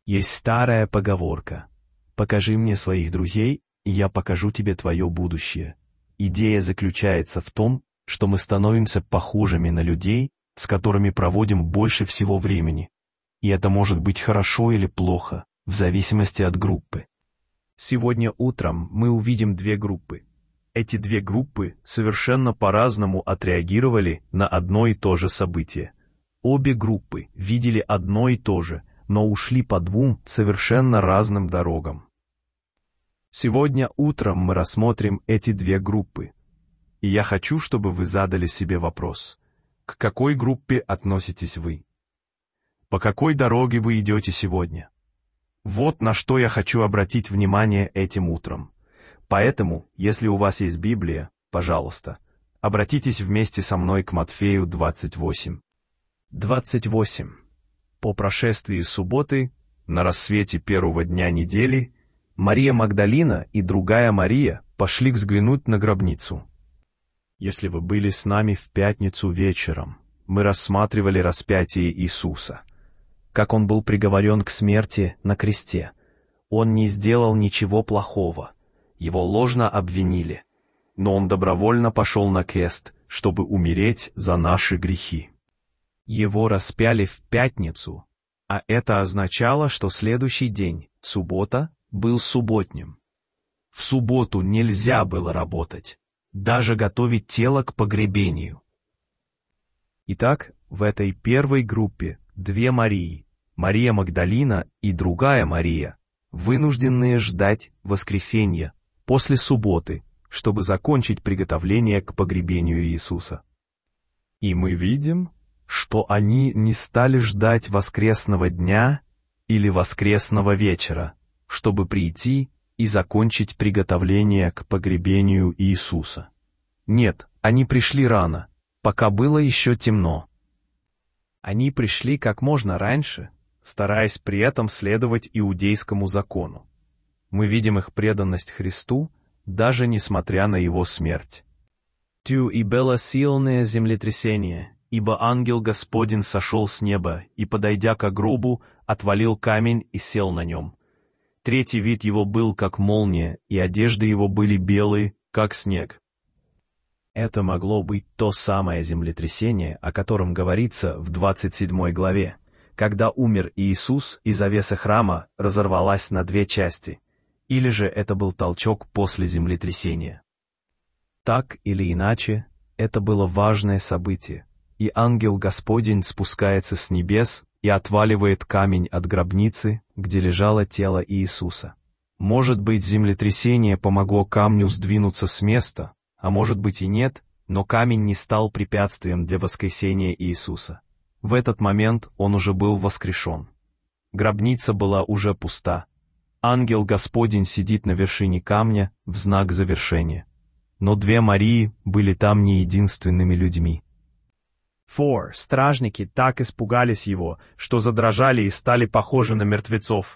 Есть старая поговорка: «Покажи мне своих друзей, и я покажу тебе твое будущее». Идея заключается в том, что мы становимся похожими на людей, с которыми проводим больше всего времени. И это может быть хорошо или плохо, в зависимости от группы. Сегодня утром мы увидим две группы. Эти две группы совершенно по-разному отреагировали на одно и то же событие. Обе группы видели одно и то же, но ушли по двум совершенно разным дорогам. Сегодня утром мы рассмотрим эти две группы. И я хочу, чтобы вы задали себе вопрос: к какой группе относитесь вы? По какой дороге вы идете сегодня? Вот на что я хочу обратить внимание этим утром. Поэтому, если у вас есть Библия, пожалуйста, обратитесь вместе со мной к Матфею 28. 28. По прошествии субботы, на рассвете первого дня недели, Мария Магдалина и другая Мария пошли взглянуть на гробницу. Если вы были с нами в пятницу вечером, мы рассматривали распятие Иисуса, как Он был приговорен к смерти на кресте. Он не сделал ничего плохого, Его ложно обвинили, но Он добровольно пошел на крест, чтобы умереть за наши грехи. Его распяли в пятницу, а это означало, что следующий день, суббота, был субботним. В субботу нельзя было работать, даже готовить тело к погребению. Итак, в этой первой группе две Марии, Мария Магдалина и другая Мария, вынужденные ждать воскресенья после субботы, чтобы закончить приготовление к погребению Иисуса. И мы видим, что они не стали ждать воскресного дня или воскресного вечера, чтобы прийти и закончить приготовление к погребению Иисуса. Нет, они пришли рано, пока было еще темно. Они пришли как можно раньше, стараясь при этом следовать иудейскому закону. Мы видим их преданность Христу, даже несмотря на Его смерть. «Тю и было сильное землетрясение, ибо ангел Господень сошел с неба и, подойдя к гробу, отвалил камень и сел на нем. Третий вид его был как молния, и одежды его были белые, как снег». Это могло быть то самое землетрясение, о котором говорится в 27 главе, когда умер Иисус, и завеса храма разорвалась на две части, или же это был толчок после землетрясения. Так или иначе, это было важное событие, и ангел Господень спускается с небес и отваливает камень от гробницы, где лежало тело Иисуса. Может быть, землетрясение помогло камню сдвинуться с места, а может быть и нет, но камень не стал препятствием для воскресения Иисуса. В этот момент он уже был воскрешен. Гробница была уже пуста. Ангел Господень сидит на вершине камня в знак завершения. Но две Марии были там не единственными людьми. Стражники так испугались его, что задрожали и стали похожи на мертвецов.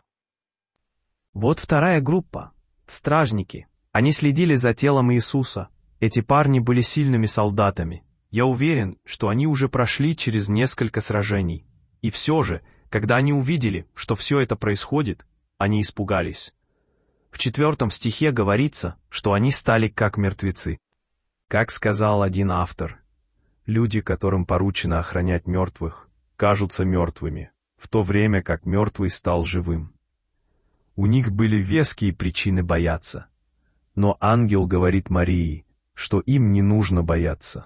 Вот вторая группа. Стражники. Они следили за телом Иисуса. Эти парни были сильными солдатами. Я уверен, что они уже прошли через несколько сражений. И все же, когда они увидели, что все это происходит, они испугались. В 4 стихе говорится, что они стали как мертвецы. Как сказал один автор, люди, которым поручено охранять мертвых, кажутся мертвыми, в то время как мертвый стал живым. У них были веские причины бояться. Но ангел говорит Марии, что им не нужно бояться.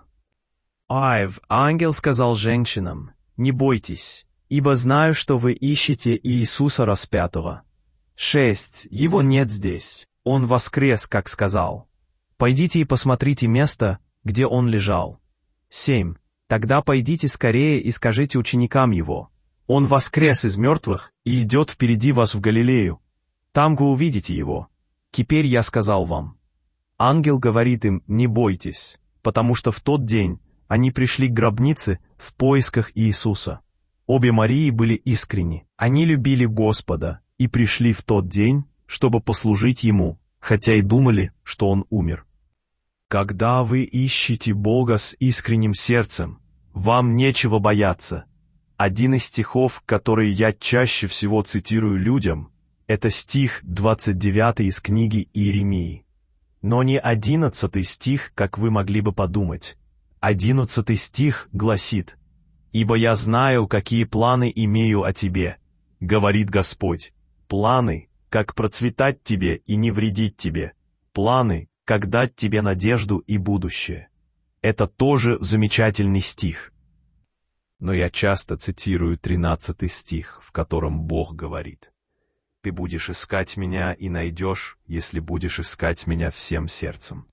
Ангел сказал женщинам: «Не бойтесь, ибо знаю, что вы ищете Иисуса распятого. 6. Его нет здесь, Он воскрес, как сказал. Пойдите и посмотрите место, где Он лежал. 7. Тогда пойдите скорее и скажите ученикам Его: Он воскрес из мертвых и идет впереди вас в Галилею. Там вы увидите Его. Теперь я сказал вам». Ангел говорит им: «Не бойтесь», потому что в тот день они пришли к гробнице в поисках Иисуса. Обе Марии были искренни, они любили Господа и пришли в тот день, чтобы послужить Ему, хотя и думали, что Он умер. Когда вы ищете Бога с искренним сердцем, вам нечего бояться. Один из стихов, который я чаще всего цитирую людям, это стих 29 из книги Иеремии. Но не 11 стих, как вы могли бы подумать. 11 стих гласит: «Ибо я знаю, какие планы имею о тебе, говорит Господь, планы, как процветать тебе и не вредить тебе, планы, как дать тебе надежду и будущее». Это тоже замечательный стих. Но я часто цитирую 13 стих, в котором Бог говорит: «Ты будешь искать меня и найдешь, если будешь искать меня всем сердцем».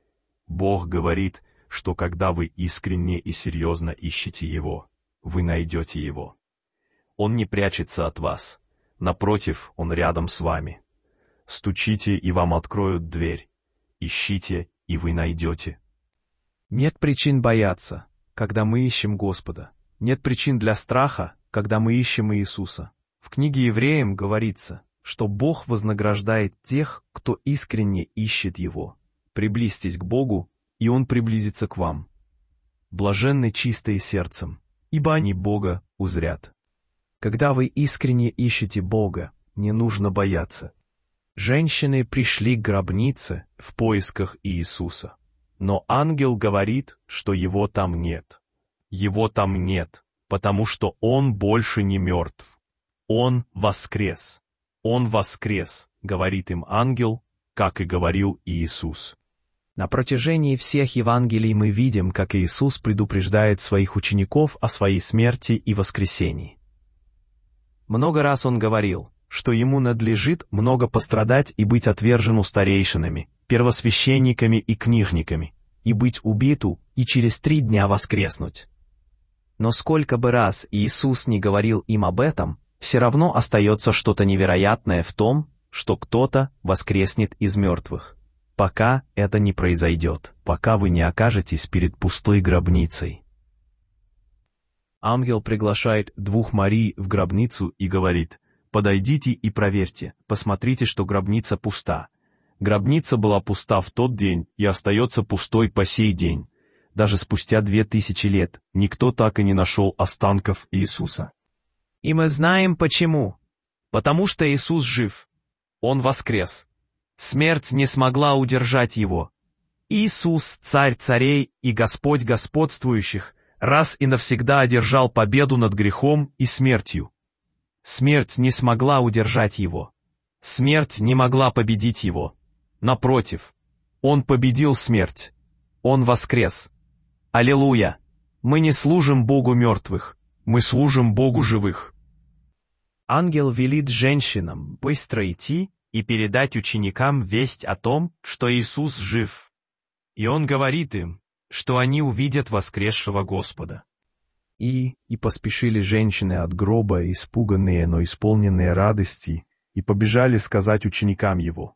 Бог говорит, что когда вы искренне и серьезно ищете Его, вы найдете Его. Он не прячется от вас. Напротив, Он рядом с вами. Стучите, и вам откроют дверь. Ищите, и вы найдете. Нет причин бояться, когда мы ищем Господа. Нет причин для страха, когда мы ищем Иисуса. В книге Евреям говорится, что Бог вознаграждает тех, кто искренне ищет Его. Приблизьтесь к Богу, и Он приблизится к вам. Блаженны чистые сердцем, ибо они Бога узрят. Когда вы искренне ищете Бога, не нужно бояться. Женщины пришли к гробнице в поисках Иисуса. Но ангел говорит, что Его там нет. Его там нет, потому что Он больше не мертв. Он воскрес. Он воскрес, говорит им ангел, как и говорил Иисус. На протяжении всех Евангелий мы видим, как Иисус предупреждает своих учеников о своей смерти и воскресении. Много раз Он говорил, что Ему надлежит много пострадать и быть отвержену старейшинами, первосвященниками и книжниками, и быть убиту, и через 3 дня воскреснуть. Но сколько бы раз Иисус не говорил им об этом, все равно остается что-то невероятное в том, что кто-то воскреснет из мертвых. Пока это не произойдет, пока вы не окажетесь перед пустой гробницей. Ангел приглашает 2 Марий в гробницу и говорит: «Подойдите и проверьте, посмотрите, что гробница пуста». Гробница была пуста в тот день и остается пустой по сей день. Даже спустя 2000 лет никто так и не нашел останков Иисуса. И мы знаем почему. Потому что Иисус жив. Он воскрес. Смерть не смогла удержать Его. Иисус, Царь царей и Господь господствующих, раз и навсегда одержал победу над грехом и смертью. Смерть не смогла удержать Его. Смерть не могла победить Его. Напротив, Он победил смерть. Он воскрес. Аллилуйя! Мы не служим Богу мертвых, мы служим Богу живых. Ангел велит женщинам быстро идти и передать ученикам весть о том, что Иисус жив. И Он говорит им, что они увидят воскресшего Господа. И поспешили женщины от гроба, испуганные, но исполненные радости, и побежали сказать ученикам Его.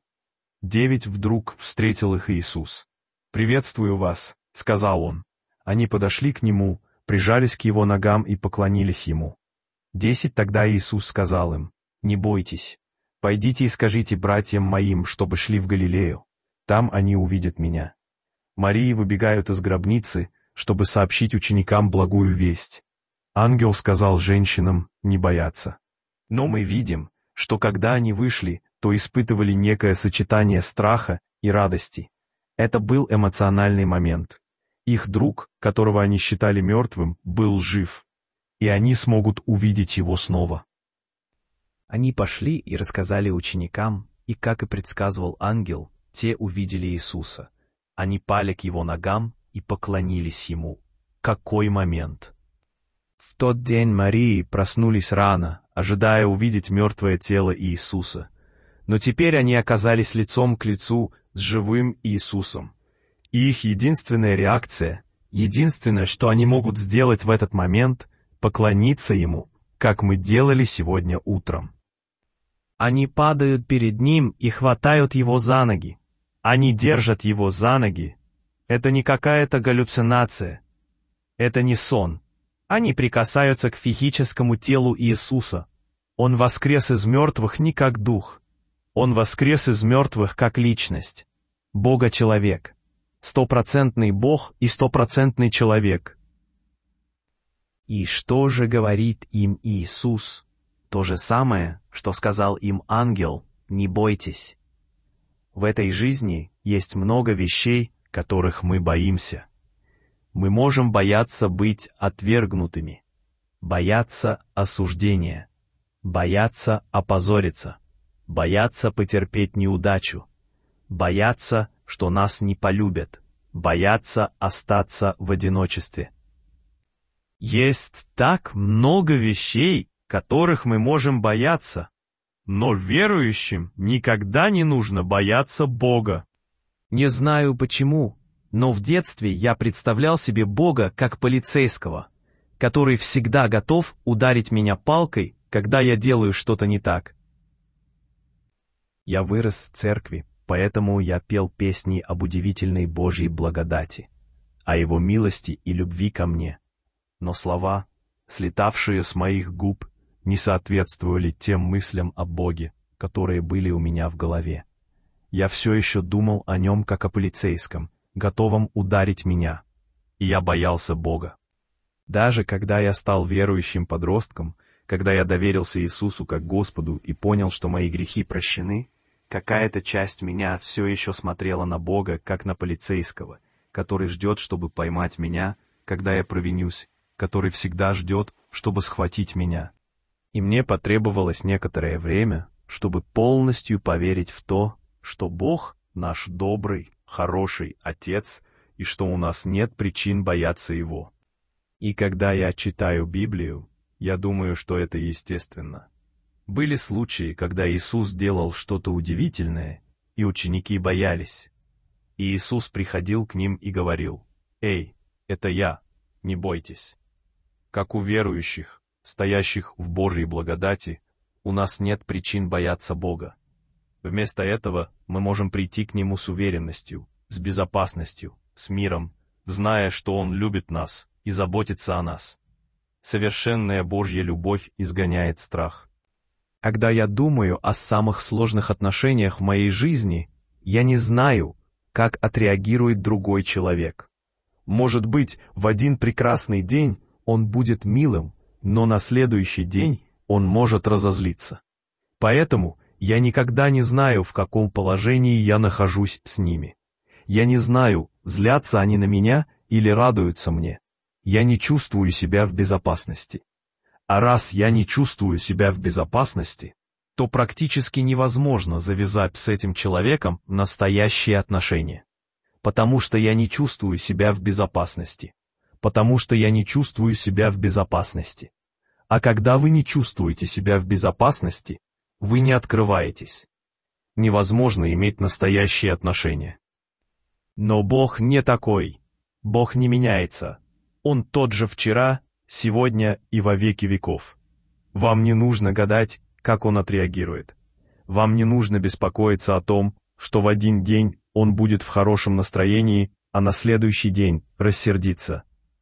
9 вдруг встретил их Иисус. «Приветствую вас», — сказал Он. Они подошли к Нему, прижались к Его ногам и поклонились Ему. 10 тогда Иисус сказал им: «Не бойтесь, пойдите и скажите братьям моим, чтобы шли в Галилею. Там они увидят Меня». Марии выбегают из гробницы, чтобы сообщить ученикам благую весть. Ангел сказал женщинам не бояться. Но мы видим, что когда они вышли, то испытывали некое сочетание страха и радости. Это был эмоциональный момент. Их друг, которого они считали мертвым, был жив, и они смогут увидеть его снова. Они пошли и рассказали ученикам, и, как и предсказывал ангел, те увидели Иисуса. Они пали к Его ногам и поклонились Ему. Какой момент! В тот день Марии проснулись рано, ожидая увидеть мертвое тело Иисуса. Но теперь они оказались лицом к лицу с живым Иисусом. И их единственная реакция, единственное, что они могут сделать в этот момент, поклониться Ему, как мы делали сегодня утром. Они падают перед Ним и хватают Его за ноги. Они держат Его за ноги. Это не какая-то галлюцинация. Это не сон. Они прикасаются к физическому телу Иисуса. Он воскрес из мертвых не как дух. Он воскрес из мертвых как личность. Бога-человек. 100% Бог и 100% человек. И что же говорит им Иисус? То же самое, что сказал им ангел: «Не бойтесь». В этой жизни есть много вещей, которых мы боимся. Мы можем бояться быть отвергнутыми, бояться осуждения, бояться опозориться, бояться потерпеть неудачу, бояться, что нас не полюбят, бояться остаться в одиночестве. Есть так много вещей, которых мы можем бояться, но верующим никогда не нужно бояться Бога. Не знаю почему, но в детстве я представлял себе Бога как полицейского, который всегда готов ударить меня палкой, когда я делаю что-то не так. Я вырос в церкви, поэтому я пел песни об удивительной Божьей благодати, о Его милости и любви ко мне. Но слова, слетавшие с моих губ, не соответствовали тем мыслям о Боге, которые были у меня в голове. Я все еще думал о Нем как о полицейском, готовом ударить меня, и я боялся Бога. Даже когда я стал верующим подростком, когда я доверился Иисусу как Господу и понял, что мои грехи прощены, какая-то часть меня все еще смотрела на Бога как на полицейского, который ждет, чтобы поймать меня, когда я провинюсь, который всегда ждет, чтобы схватить меня. И мне потребовалось некоторое время, чтобы полностью поверить в то, что Бог — наш добрый, хороший Отец, и что у нас нет причин бояться Его. И когда я читаю Библию, я думаю, что это естественно. Были случаи, когда Иисус делал что-то удивительное, и ученики боялись. И Иисус приходил к ним и говорил: «Эй, это я, не бойтесь». Как у верующих, стоящих в Божьей благодати, у нас нет причин бояться Бога. Вместо этого мы можем прийти к Нему с уверенностью, с безопасностью, с миром, зная, что Он любит нас и заботится о нас. Совершенная Божья любовь изгоняет страх. Когда я думаю о самых сложных отношениях в моей жизни, я не знаю, как отреагирует другой человек. Может быть, в один прекрасный день он будет милым, но на следующий день он может разозлиться. Поэтому я никогда не знаю, в каком положении я нахожусь с ними. Я не знаю, злятся они на меня или радуются мне. Я не чувствую себя в безопасности. А раз я не чувствую себя в безопасности, то практически невозможно завязать с этим человеком настоящие отношения. Потому что я не чувствую себя в безопасности. Потому что я не чувствую себя в безопасности. А когда вы не чувствуете себя в безопасности, вы не открываетесь. Невозможно иметь настоящие отношения. Но Бог не такой. Бог не меняется. Он тот же вчера, сегодня и во веки веков. Вам не нужно гадать, как Он отреагирует. Вам не нужно беспокоиться о том, что в один день Он будет в хорошем настроении, а на следующий день рассердится.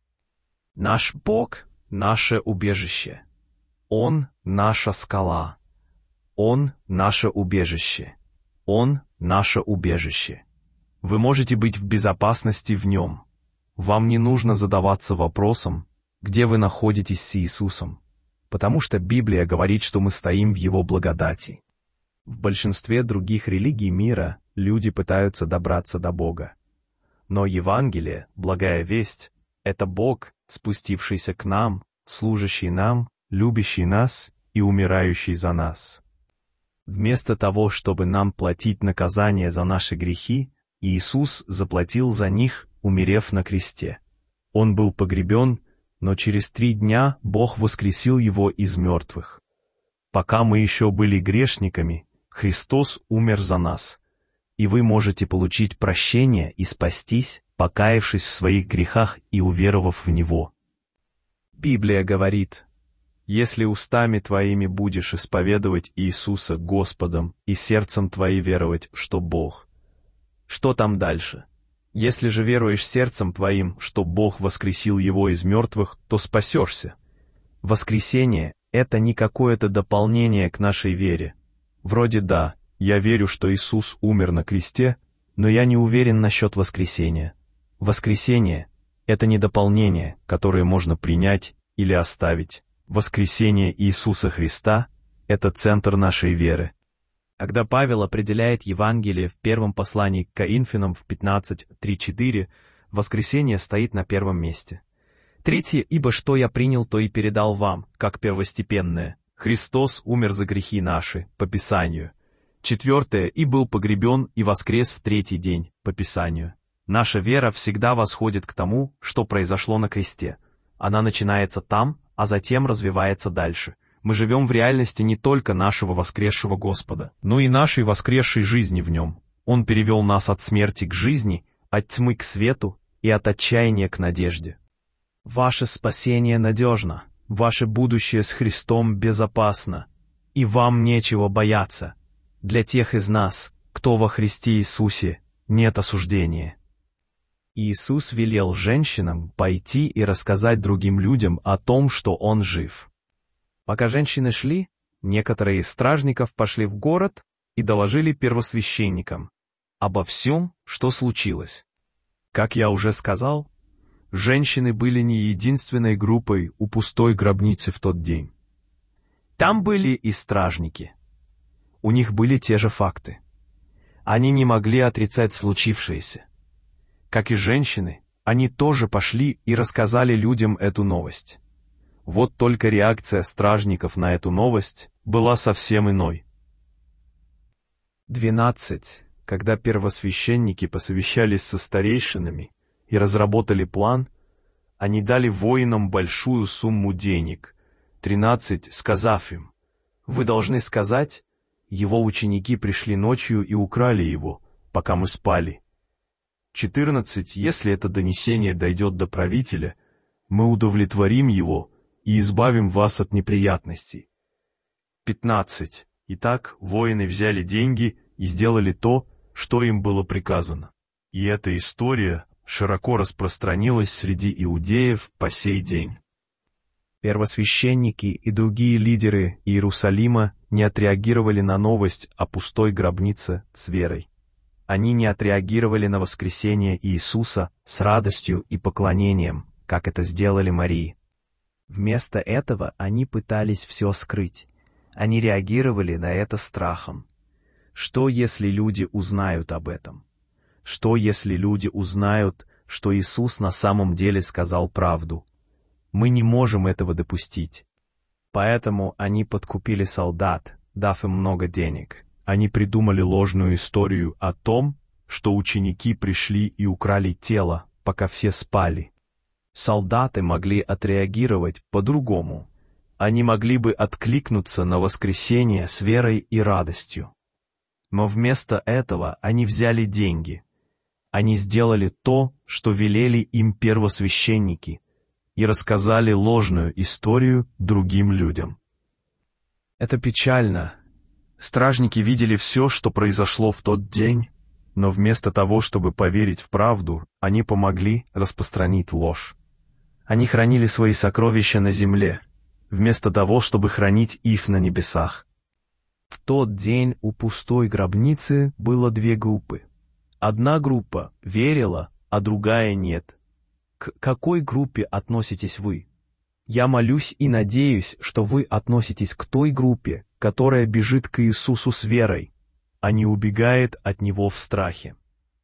Наш Бог — наше убежище. Он — наша скала. Он — наше убежище. Он — наше убежище. Вы можете быть в безопасности в Нем. Вам не нужно задаваться вопросом, где вы находитесь с Иисусом, потому что Библия говорит, что мы стоим в Его благодати. В большинстве других религий мира люди пытаются добраться до Бога. Но Евангелие, благая весть, это Бог, спустившийся к нам, служащий нам, любящий нас и умирающий за нас. Вместо того, чтобы нам платить наказание за наши грехи, Иисус заплатил за них, умерев на кресте. Он был погребен, но через 3 дня Бог воскресил Его из мертвых. Пока мы еще были грешниками, Христос умер за нас, и вы можете получить прощение и спастись, покаявшись в своих грехах и уверовав в Него. Библия говорит: «Если устами твоими будешь исповедовать Иисуса Господом и сердцем твоим веровать, что Бог». Что там дальше? Если же веруешь сердцем твоим, что Бог воскресил Его из мертвых, то спасешься. Воскресение — это не какое-то дополнение к нашей вере. Вроде да, я верю, что Иисус умер на кресте, но я не уверен насчет воскресения. Воскресение — это не дополнение, которое можно принять или оставить. Воскресение Иисуса Христа – это центр нашей веры. Когда Павел определяет Евангелие в первом послании к Коринфянам в 15:3-4, воскресение стоит на первом месте. Третье, ибо что я принял, то и передал вам, как первостепенное. Христос умер за грехи наши, по Писанию. Четвертое, и был погребен и воскрес в третий день, по Писанию. Наша вера всегда восходит к тому, что произошло на кресте. Она начинается там, а затем развивается дальше. Мы живем в реальности не только нашего воскресшего Господа, но и нашей воскресшей жизни в Нем. Он перевел нас от смерти к жизни, от тьмы к свету и от отчаяния к надежде. Ваше спасение надежно, ваше будущее с Христом безопасно, и вам нечего бояться. Для тех из нас, кто во Христе Иисусе, нет осуждения. Иисус велел женщинам пойти и рассказать другим людям о том, что Он жив. Пока женщины шли, некоторые из стражников пошли в город и доложили первосвященникам обо всем, что случилось. Как я уже сказал, женщины были не единственной группой у пустой гробницы в тот день. Там были и стражники. У них были те же факты. Они не могли отрицать случившееся. Как и женщины, они тоже пошли и рассказали людям эту новость. Вот только реакция стражников на эту новость была совсем иной. 12. Когда первосвященники посовещались со старейшинами и разработали план, они дали воинам большую сумму денег. 13, сказав им: «Вы должны сказать, его ученики пришли ночью и украли его, пока мы спали». 14, если это донесение дойдет до правителя, мы удовлетворим его и избавим вас от неприятностей. 15. Итак, воины взяли деньги и сделали то, что им было приказано. И эта история широко распространилась среди иудеев по сей день. Первосвященники и другие лидеры Иерусалима не отреагировали на новость о пустой гробнице с верой. Они не отреагировали на воскресение Иисуса с радостью и поклонением, как это сделали Марии. Вместо этого они пытались все скрыть. Они реагировали на это страхом. Что, если люди узнают об этом? Что, если люди узнают, что Иисус на самом деле сказал правду? Мы не можем этого допустить. Поэтому они подкупили солдат, дав им много денег. Они придумали ложную историю о том, что ученики пришли и украли тело, пока все спали. Солдаты могли отреагировать по-другому. Они могли бы откликнуться на воскресение с верой и радостью. Но вместо этого они взяли деньги. Они сделали то, что велели им первосвященники, и рассказали ложную историю другим людям. Это печально. Стражники видели все, что произошло в тот день, но вместо того, чтобы поверить в правду, они помогли распространить ложь. Они хранили свои сокровища на земле, вместо того, чтобы хранить их на небесах. В тот день у пустой гробницы было две группы. Одна группа верила, а другая нет. К какой группе относитесь вы? Я молюсь и надеюсь, что вы относитесь к той группе, которая бежит к Иисусу с верой, а не убегает от Него в страхе.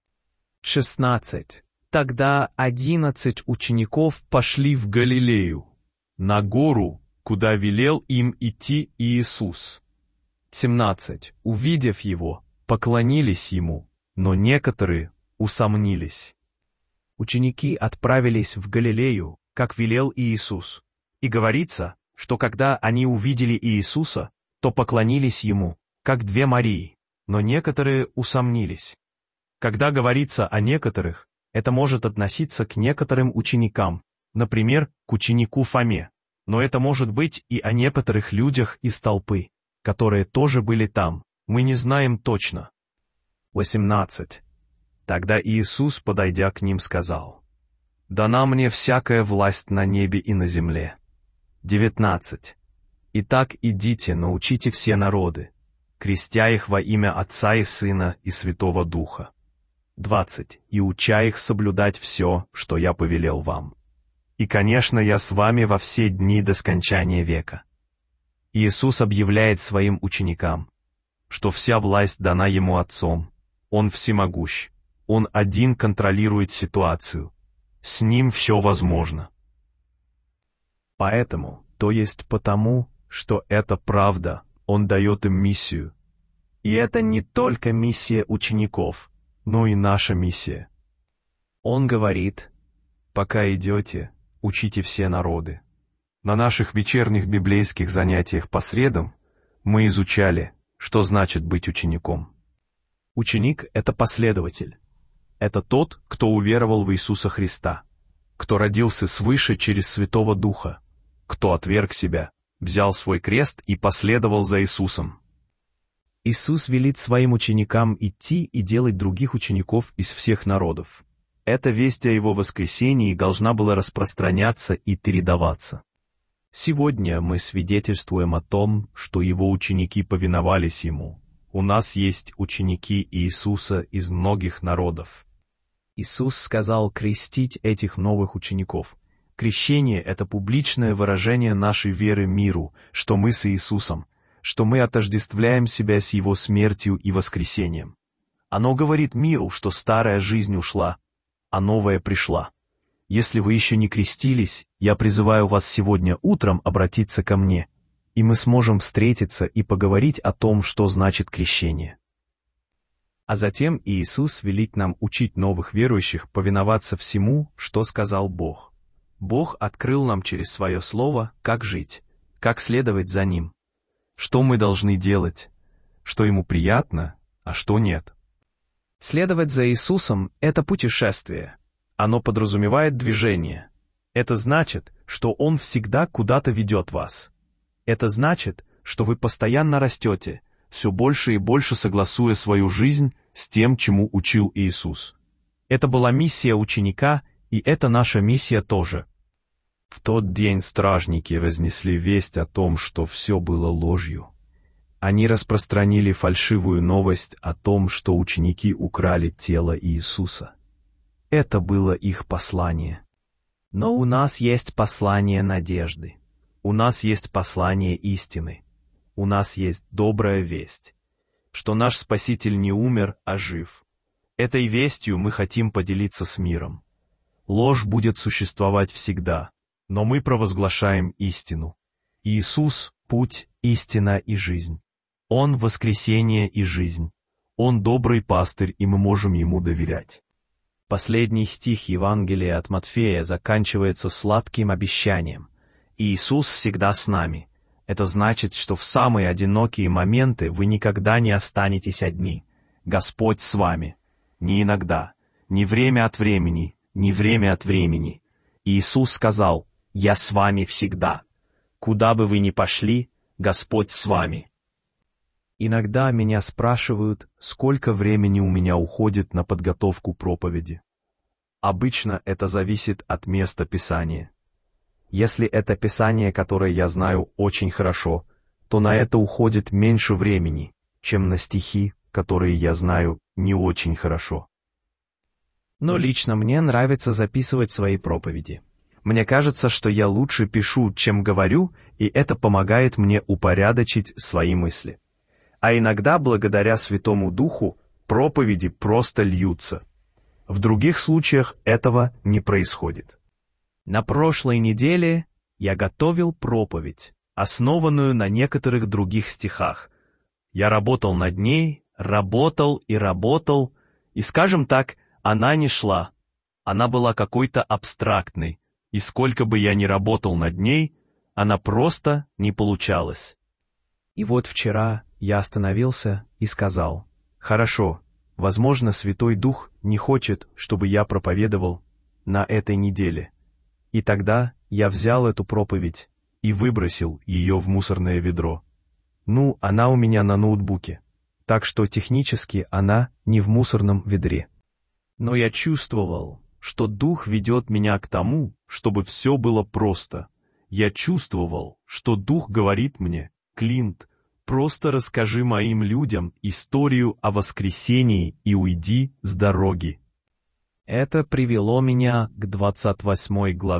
16. Тогда 11 учеников пошли в Галилею, на гору, куда велел им идти Иисус. 17. Увидев Его, поклонились Ему, но некоторые усомнились. Ученики отправились в Галилею, как велел Иисус. И говорится, что когда они увидели Иисуса, то поклонились Ему, как две Марии, но некоторые усомнились. Когда говорится о некоторых, это может относиться к некоторым ученикам, например, к ученику Фоме, но это может быть и о некоторых людях из толпы, которые тоже были там, мы не знаем точно. 18. Тогда Иисус, подойдя к ним, сказал: «Дана мне всякая власть на небе и на земле». 19. «Итак, идите, научите все народы, крестя их во имя Отца и Сына и Святого Духа». 20. «И уча их соблюдать все, что я повелел вам. И, конечно, я с вами во все дни до скончания века». Иисус объявляет своим ученикам, что вся власть дана Ему Отцом. Он всемогущ. Он один контролирует ситуацию. С Ним все возможно. Поэтому, то есть потому, что это правда, Он дает им миссию. И это не только миссия учеников, но и наша миссия. Он говорит: «Пока идете, учите все народы». На наших вечерних библейских занятиях по средам мы изучали, что значит быть учеником. Ученик — это последователь. Это тот, кто уверовал в Иисуса Христа, кто родился свыше через Святого Духа, кто отверг себя, взял свой крест и последовал за Иисусом. Иисус велит своим ученикам идти и делать других учеников из всех народов. Эта весть о Его воскресении должна была распространяться и передаваться. Сегодня мы свидетельствуем о том, что Его ученики повиновались Ему. У нас есть ученики Иисуса из многих народов. Иисус сказал крестить этих новых учеников. Крещение — это публичное выражение нашей веры миру, что мы с Иисусом, что мы отождествляем себя с Его смертью и воскресением. Оно говорит миру, что старая жизнь ушла, а новая пришла. Если вы еще не крестились, я призываю вас сегодня утром обратиться ко мне, и мы сможем встретиться и поговорить о том, что значит крещение. А затем Иисус велит нам учить новых верующих повиноваться всему, что сказал Бог. Бог открыл нам через Свое Слово, как жить, как следовать за Ним, что мы должны делать, что Ему приятно, а что нет. Следовать за Иисусом — это путешествие. Оно подразумевает движение. Это значит, что Он всегда куда-то ведет вас. Это значит, что вы постоянно растете, все больше и больше согласуя свою жизнь с тем, чему учил Иисус. Это была миссия ученика, и это наша миссия тоже. В тот день стражники разнесли весть о том, что все было ложью. Они распространили фальшивую новость о том, что ученики украли тело Иисуса. Это было их послание. Но у нас есть послание надежды. У нас есть послание истины. У нас есть добрая весть, что наш Спаситель не умер, а жив. Этой вестью мы хотим поделиться с миром. Ложь будет существовать всегда, но мы провозглашаем истину. Иисус — путь, истина и жизнь. Он — воскресение и жизнь. Он добрый пастырь, и мы можем Ему доверять. Последний стих Евангелия от Матфея заканчивается сладким обещанием. Иисус всегда с нами. Это значит, что в самые одинокие моменты вы никогда не останетесь одни. Господь с вами. Не иногда, не время от времени, не время от времени. Иисус сказал: «Я с вами всегда». Куда бы вы ни пошли, Господь с вами. Иногда меня спрашивают, сколько времени у меня уходит на подготовку проповеди. Обычно это зависит от места Писания. Если это Писание, которое я знаю очень хорошо, то на это уходит меньше времени, чем на стихи, которые я знаю не очень хорошо. Но лично мне нравится записывать свои проповеди. Мне кажется, что я лучше пишу, чем говорю, и это помогает мне упорядочить свои мысли. А иногда, благодаря Святому Духу, проповеди просто льются. В других случаях этого не происходит. На прошлой неделе я готовил проповедь, основанную на некоторых других стихах. Я работал над ней, работал, и, скажем так, она не шла. Она была какой-то абстрактной, и сколько бы я ни работал над ней, она просто не получалась. И вот вчера я остановился и сказал: «Хорошо, возможно, Святой Дух не хочет, чтобы я проповедовал на этой неделе». И тогда я взял эту проповедь и выбросил ее в мусорное ведро. Она у меня на ноутбуке, так что технически она не в мусорном ведре. Но я чувствовал, что Дух ведет меня к тому, чтобы все было просто. Я чувствовал, что Дух говорит мне: «Клинт, просто расскажи моим людям историю о воскресении и уйди с дороги». Это привело меня к 28 главе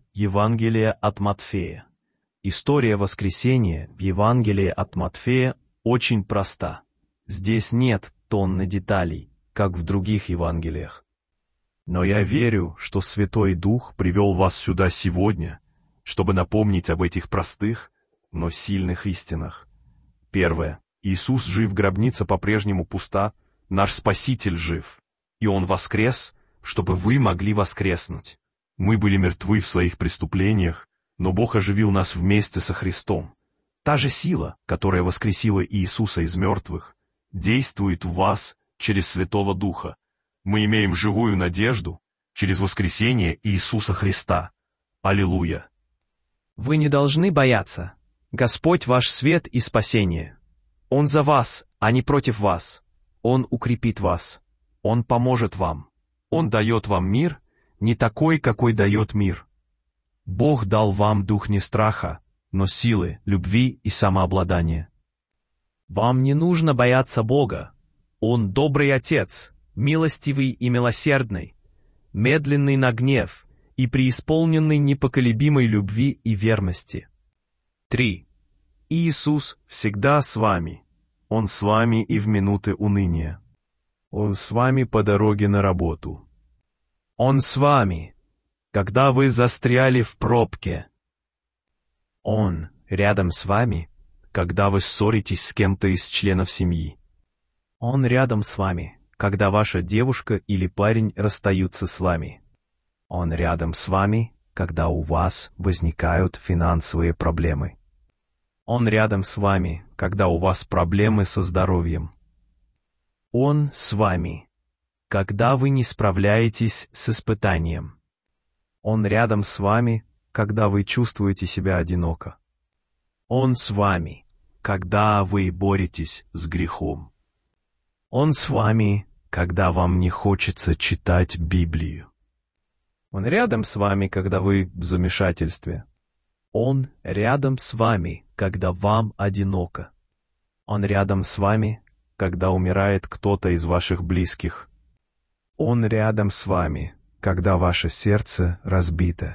Евангелие от Матфея. История воскресения в Евангелии от Матфея очень проста. Здесь нет тонны деталей, как в других Евангелиях. Но я верю, что Святой Дух привел вас сюда сегодня, чтобы напомнить об этих простых, но сильных истинах. Первое. Иисус жив, гробница по-прежнему пуста, наш Спаситель жив, и Он воскрес, чтобы вы могли воскреснуть. Мы были мертвы в своих преступлениях, но Бог оживил нас вместе со Христом. Та же сила, которая воскресила Иисуса из мертвых, действует в вас через Святого Духа. Мы имеем живую надежду через воскресение Иисуса Христа. Аллилуйя! Вы не должны бояться. Господь ваш свет и спасение. Он за вас, а не против вас. Он укрепит вас. Он поможет вам. Он дает вам мир, не такой, какой дает мир. Бог дал вам дух не страха, но силы, любви и самообладания. Вам не нужно бояться Бога. Он добрый Отец, милостивый и милосердный, медленный на гнев и преисполненный непоколебимой любви и верности. 3. Иисус всегда с вами. Он с вами и в минуты уныния. Он с вами по дороге на работу. Он с вами, когда вы застряли в пробке. Он рядом с вами, когда вы ссоритесь с кем-то из членов семьи. Он рядом с вами, когда ваша девушка или парень расстаются с вами. Он рядом с вами, когда у вас возникают финансовые проблемы. Он рядом с вами, когда у вас проблемы со здоровьем. Он с вами, когда вы не справляетесь с испытанием. Он рядом с вами, когда вы чувствуете себя одиноко. Он с вами, когда вы боретесь с грехом. Он с вами, когда вам не хочется читать Библию. Он рядом с вами, когда вы в замешательстве. Он рядом с вами, когда вам одиноко. Он рядом с вами, когда умирает кто-то из ваших близких. Он рядом с вами, когда ваше сердце разбито.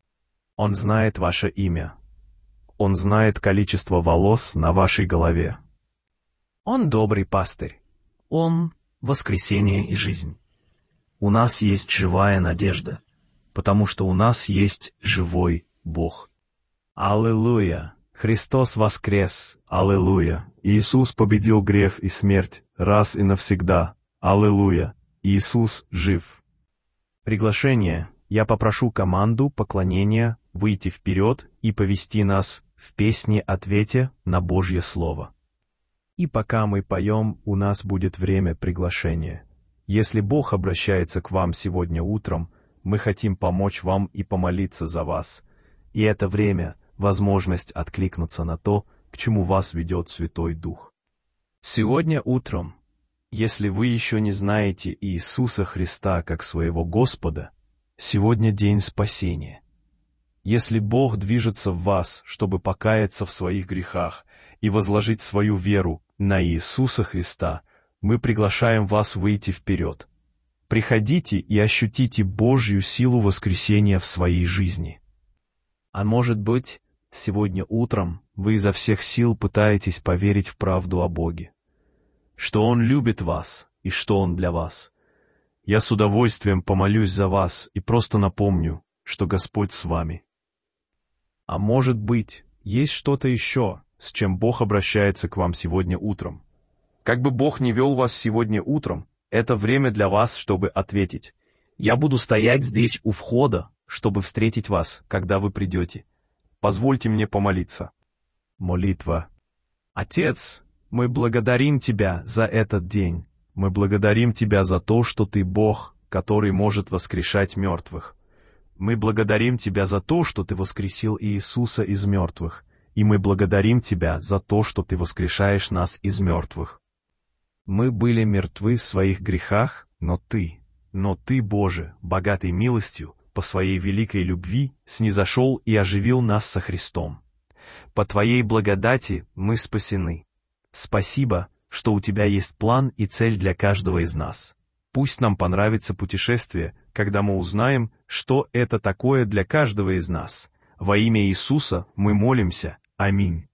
Он знает ваше имя. Он знает количество волос на вашей голове. Он добрый пастырь. Он — воскресение и жизнь. У нас есть живая надежда, потому что у нас есть живой Бог. Аллилуйя! Христос воскрес! Аллилуйя! Иисус победил грех и смерть раз и навсегда! Аллилуйя! Иисус жив! Приглашение. Я попрошу команду поклонения выйти вперед и повести нас в песне-ответе на Божье Слово. И пока мы поем, у нас будет время приглашения. Если Бог обращается к вам сегодня утром, мы хотим помочь вам и помолиться за вас. И это время — возможность откликнуться на то, к чему вас ведет Святой Дух. Сегодня утром, если вы еще не знаете Иисуса Христа как своего Господа, сегодня день спасения. Если Бог движется в вас, чтобы покаяться в своих грехах и возложить свою веру на Иисуса Христа, мы приглашаем вас выйти вперед. Приходите и ощутите Божью силу воскресения в своей жизни. А может быть, сегодня утром вы изо всех сил пытаетесь поверить в правду о Боге, что Он любит вас и что Он для вас. Я с удовольствием помолюсь за вас и просто напомню, что Господь с вами. А может быть, есть что-то еще, с чем Бог обращается к вам сегодня утром. Как бы Бог ни вел вас сегодня утром, это время для вас, чтобы ответить. Я буду стоять здесь у входа, чтобы встретить вас, когда вы придете. Позвольте мне помолиться. Молитва. Отец, мы благодарим Тебя за этот день. Мы благодарим Тебя за то, что Ты Бог, который может воскрешать мертвых. Мы благодарим Тебя за то, что Ты воскресил Иисуса из мертвых. И мы благодарим Тебя за то, что Ты воскрешаешь нас из мертвых. Мы были мертвы в своих грехах, но Ты, Боже, богатый милостью, по Своей великой любви, снизошел и оживил нас со Христом. По Твоей благодати мы спасены. Спасибо, что у Тебя есть план и цель для каждого из нас. Пусть нам понравится путешествие, когда мы узнаем, что это такое для каждого из нас. Во имя Иисуса мы молимся. Аминь.